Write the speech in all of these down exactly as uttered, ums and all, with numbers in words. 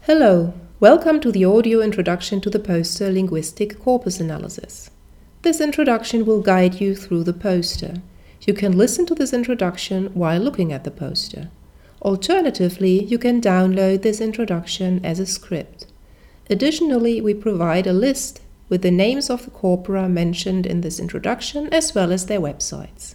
Hello, welcome to the audio introduction to the poster Linguistic Corpus Analysis. This introduction will guide you through the poster. You can listen to this introduction while looking at the poster. Alternatively, you can download this introduction as a script. Additionally, we provide a list with the names of the corpora mentioned in this introduction as well as their websites.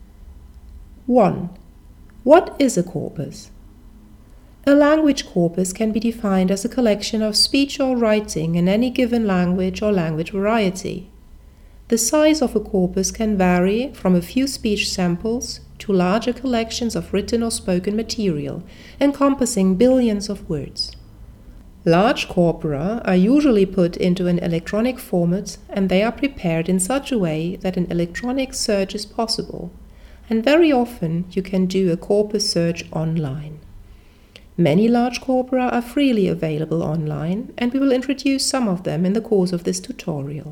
one. What is a corpus? A language corpus can be defined as a collection of speech or writing in any given language or language variety. The size of a corpus can vary from a few speech samples to larger collections of written or spoken material, encompassing billions of words. Large corpora are usually put into an electronic format, and they are prepared in such a way that an electronic search is possible, and very often you can do a corpus search online. Many large corpora are freely available online, and we will introduce some of them in the course of this tutorial.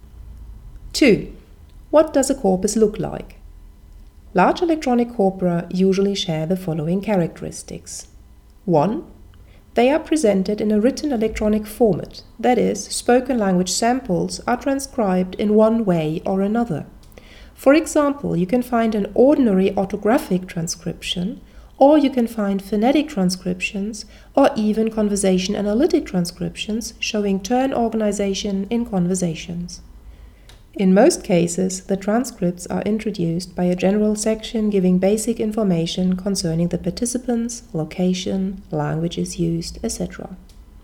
two. What does a corpus look like? Large electronic corpora usually share the following characteristics. one. They are presented in a written electronic format, that is, spoken language samples are transcribed in one way or another. For example, you can find an ordinary orthographic transcription, or you can find phonetic transcriptions, or even conversation analytic transcriptions showing turn organization in conversations. In most cases, the transcripts are introduced by a general section giving basic information concerning the participants, location, languages used, et cetera.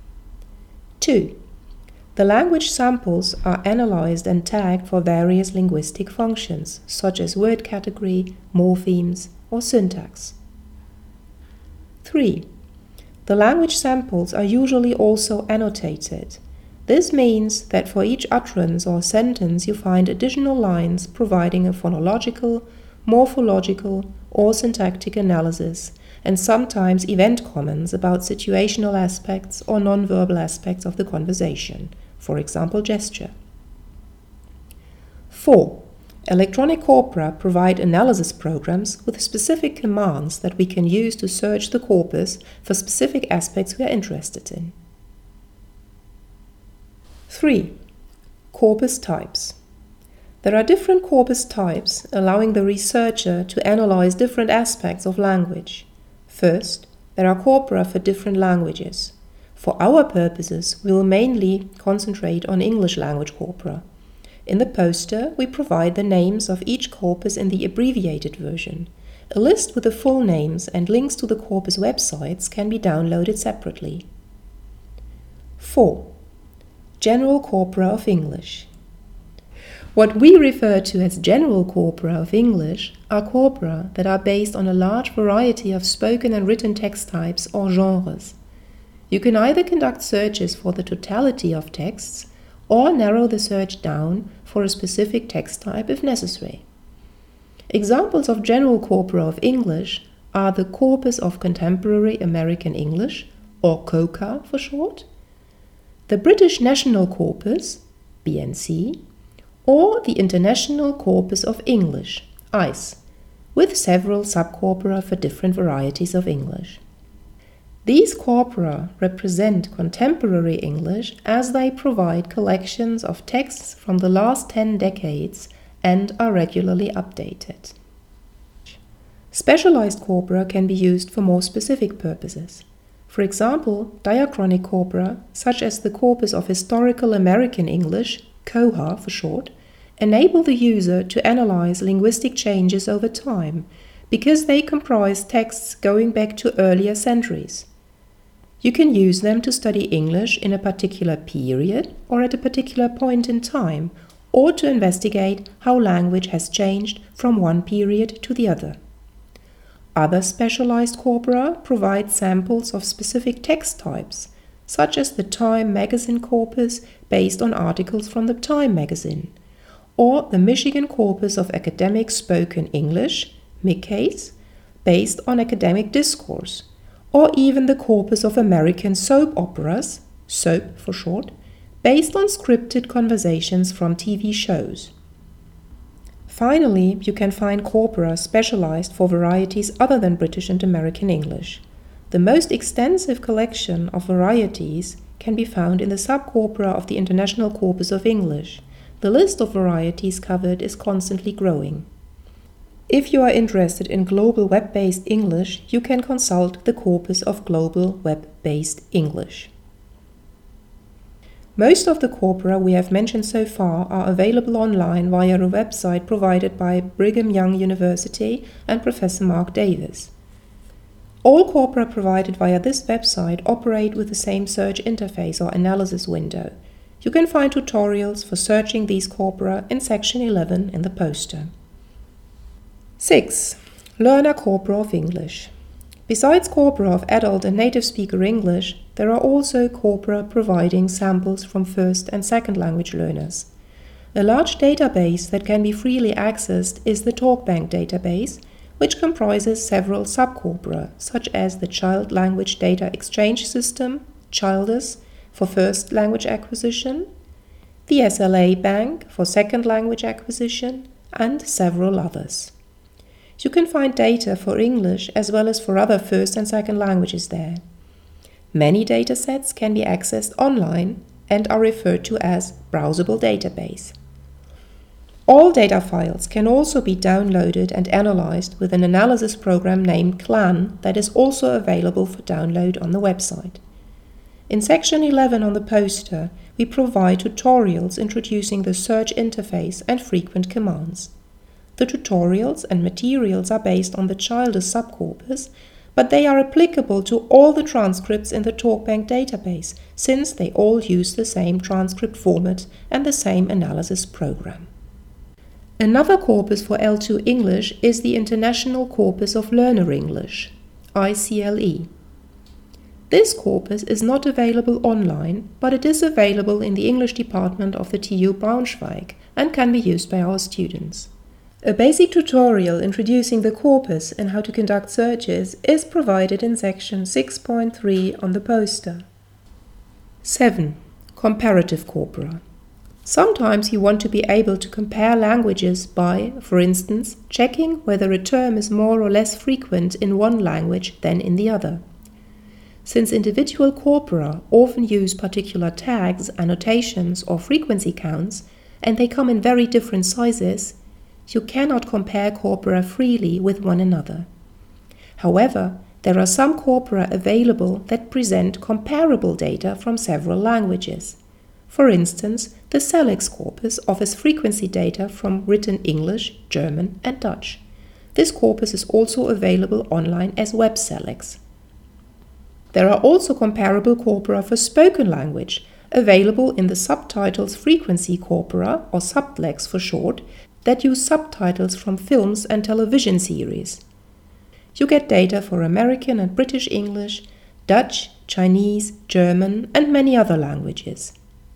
two. The language samples are analyzed and tagged for various linguistic functions, such as word category, morphemes, or syntax. three. The language samples are usually also annotated. This means that for each utterance or sentence you find additional lines providing a phonological, morphological, or syntactic analysis, and sometimes event comments about situational aspects or nonverbal aspects of the conversation, for example gesture. four. Electronic corpora provide analysis programs with specific commands that we can use to search the corpus for specific aspects we are interested in. three. Corpus types. There are different corpus types, allowing the researcher to analyze different aspects of language. First, there are corpora for different languages. For our purposes, we will mainly concentrate on English language corpora. In the poster, we provide the names of each corpus in the abbreviated version. A list with the full names and links to the corpus websites can be downloaded separately. four. General corpora of English. What we refer to as general corpora of English are corpora that are based on a large variety of spoken and written text types or genres. You can either conduct searches for the totality of texts or narrow the search down for a specific text type if necessary. Examples of general corpora of English are the Corpus of Contemporary American English, or COCA for short, the British National Corpus, B N C, or the International Corpus of English, I C E, with several subcorpora for different varieties of English. These corpora represent contemporary English as they provide collections of texts from the last ten decades and are regularly updated. Specialized corpora can be used for more specific purposes. For example, diachronic corpora, such as the Corpus of Historical American English, COHA for short, enable the user to analyze linguistic changes over time because they comprise texts going back to earlier centuries. You can use them to study English in a particular period or at a particular point in time, or to investigate how language has changed from one period to the other. Other specialized corpora provide samples of specific text types, such as the Time magazine corpus based on articles from the Time magazine, or the Michigan Corpus of Academic Spoken English, MICASE, based on academic discourse, or even the Corpus of American Soap Operas, SOAP for short, based on scripted conversations from T V shows. Finally, you can find corpora specialized for varieties other than British and American English. The most extensive collection of varieties can be found in the subcorpora of the International Corpus of English. The list of varieties covered is constantly growing. If you are interested in global web-based English, you can consult the corpus of global web-based English. Most of the corpora we have mentioned so far are available online via a website provided by Brigham Young University and Professor Mark Davis. All corpora provided via this website operate with the same search interface or analysis window. You can find tutorials for searching these corpora in section eleven in the poster. six. Learner corpora of English. Besides corpora of adult and native speaker English, there are also corpora providing samples from first and second language learners. A large database that can be freely accessed is the TalkBank database, which comprises several subcorpora, such as the Child Language Data Exchange System, CHILDES, for first language acquisition, the S L A Bank for second language acquisition, and several others. You can find data for English as well as for other first and second languages there. Many datasets can be accessed online and are referred to as browsable database. All data files can also be downloaded and analyzed with an analysis program named CLAN that is also available for download on the website. In section eleven on the poster, we provide tutorials introducing the search interface and frequent commands. The tutorials and materials are based on the CHILDES subcorpus, but they are applicable to all the transcripts in the TalkBank database, since they all use the same transcript format and the same analysis program. Another corpus for L two English is the International Corpus of Learner English, I C L E. This corpus is not available online, but it is available in the English department of the T U Braunschweig and can be used by our students. A basic tutorial introducing the corpus and how to conduct searches is provided in section six point three on the poster. seven. Comparative corpora. Sometimes you want to be able to compare languages by, for instance, checking whether a term is more or less frequent in one language than in the other. Since individual corpora often use particular tags, annotations, or frequency counts, and they come in very different sizes, you cannot compare corpora freely with one another. However, there are some corpora available that present comparable data from several languages. For instance, the SELEX corpus offers frequency data from written English, German, and Dutch. This corpus is also available online as WebSelex. There are also comparable corpora for spoken language, available in the subtitles frequency corpora, or subtlex for short, that use subtitles from films and television series. You get data for American and British English, Dutch, Chinese, German, and many other languages.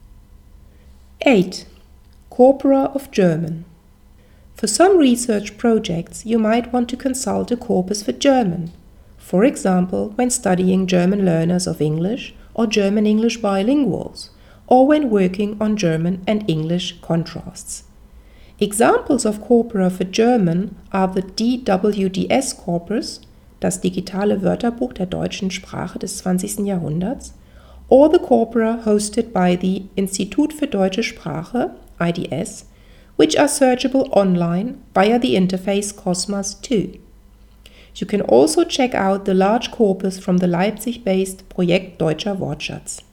eight. Corpora of German. For some research projects, you might want to consult a corpus for German, for example, when studying German learners of English or German-English bilinguals, or when working on German and English contrasts. Examples of corpora for German are the D W D S Corpus, das digitale Wörterbuch der deutschen Sprache des zwanzigsten Jahrhunderts, or the corpora hosted by the Institut für Deutsche Sprache, I D S, which are searchable online via the interface COSMAS two. You can also check out the large corpus from the Leipzig-based Projekt Deutscher Wortschatz.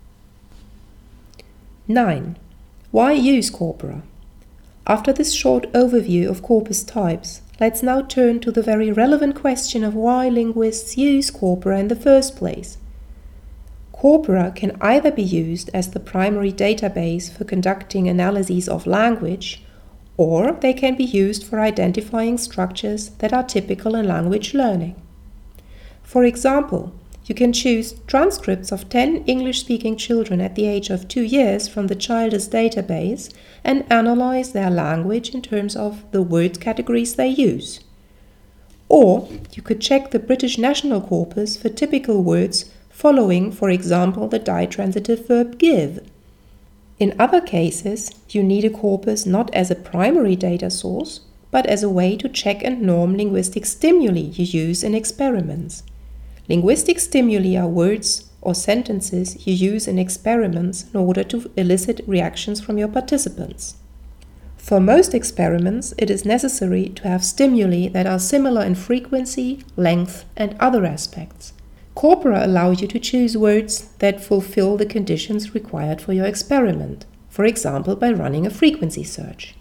nine. Why use corpora? After this short overview of corpus types, let's now turn to the very relevant question of why linguists use corpora in the first place. Corpora can either be used as the primary database for conducting analyses of language, or they can be used for identifying structures that are typical in language learning. For example, you can choose transcripts of ten English-speaking children at the age of two years from the CHILDES database and analyze their language in terms of the word categories they use. Or you could check the British National Corpus for typical words following, for example, the ditransitive verb give. In other cases, you need a corpus not as a primary data source, but as a way to check and norm linguistic stimuli you use in experiments. Linguistic stimuli are words or sentences you use in experiments in order to elicit reactions from your participants. For most experiments, it is necessary to have stimuli that are similar in frequency, length, and other aspects. Corpora allow you to choose words that fulfill the conditions required for your experiment, for example by running a frequency search.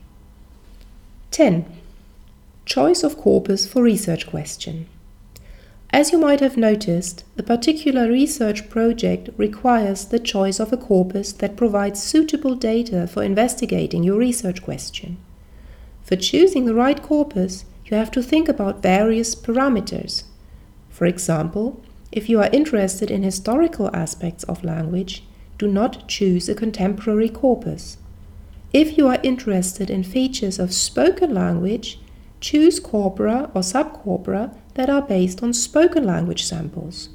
ten. Choice of corpus for research question. As you might have noticed, a particular research project requires the choice of a corpus that provides suitable data for investigating your research question. For choosing the right corpus, you have to think about various parameters. For example, if you are interested in historical aspects of language, do not choose a contemporary corpus. If you are interested in features of spoken language, choose corpora or subcorpora that are based on spoken language samples.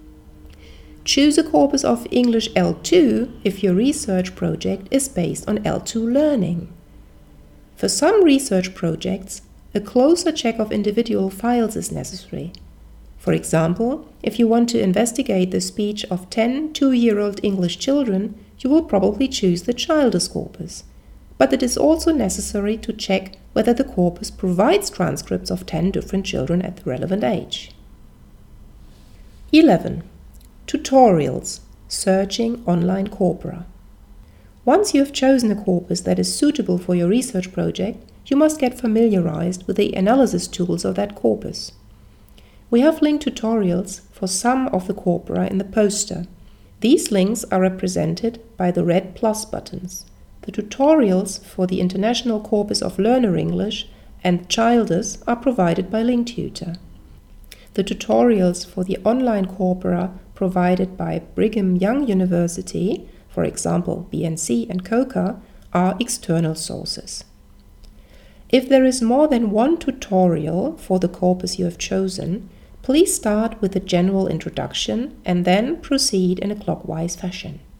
Choose a corpus of English L two if your research project is based on L two learning. For some research projects, a closer check of individual files is necessary. For example, if you want to investigate the speech of ten two-year-old English children, you will probably choose the Childers corpus. But it is also necessary to check whether the corpus provides transcripts of ten different children at the relevant age. eleven. Tutorials. Searching online corpora. Once you have chosen a corpus that is suitable for your research project, you must get familiarized with the analysis tools of that corpus. We have linked tutorials for some of the corpora in the poster. These links are represented by the red plus buttons. The tutorials for the International Corpus of Learner English and Childers are provided by LingTutor. The tutorials for the online corpora provided by Brigham Young University, for example B N C and COCA, are external sources. If there is more than one tutorial for the corpus you have chosen, please start with a general introduction and then proceed in a clockwise fashion.